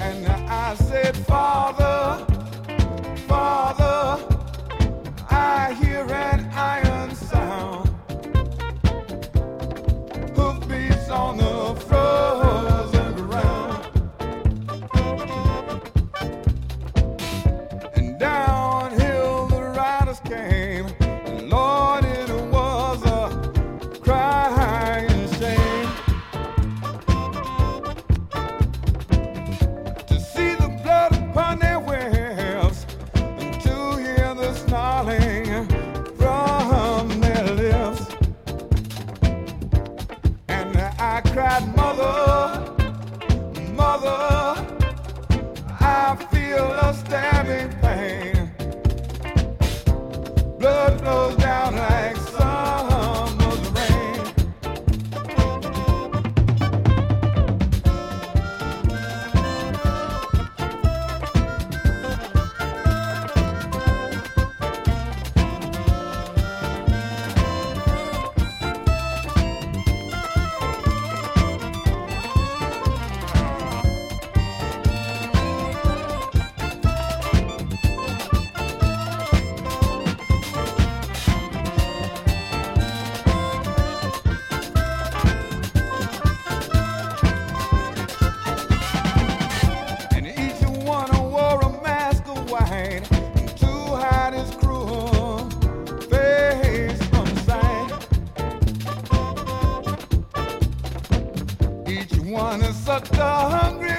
And I said, Father, Father, I hear an iron sound. Hoofbeats on the frozen ground. And downhill the riders came. And Lord, it was a crying shame to see the blood upon their webs and to hear the snarling from their lips. And I cried, Mother, Mother, I feel a stabbing pain. Blood flows down like summer's rain. And each one wore a mask of white to hide his cruel face from sight. Each one is such a hungry